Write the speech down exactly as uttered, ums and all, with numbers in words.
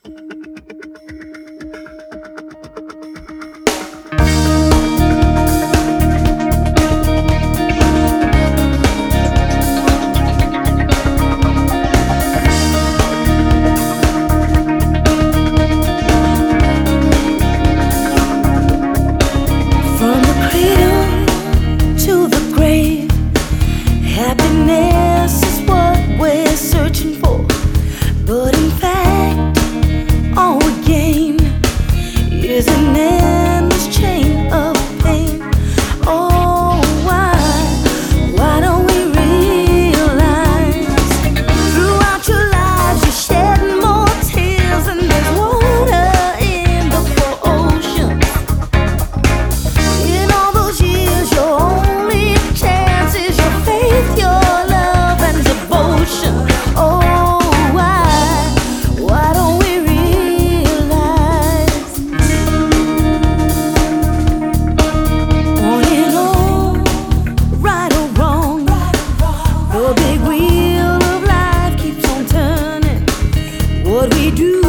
Happiness is what we're searching for, but in fact, all we gain is an endless chain of pain. Oh, why, why don't we realize throughout your lives you shed more tears than there's water in the four oceans? In all those years, your only chance is your faith, your love and devotion. Oh, why, why don't we realize? On and on, right or wrong, the big wheel of life keeps on turning. What we do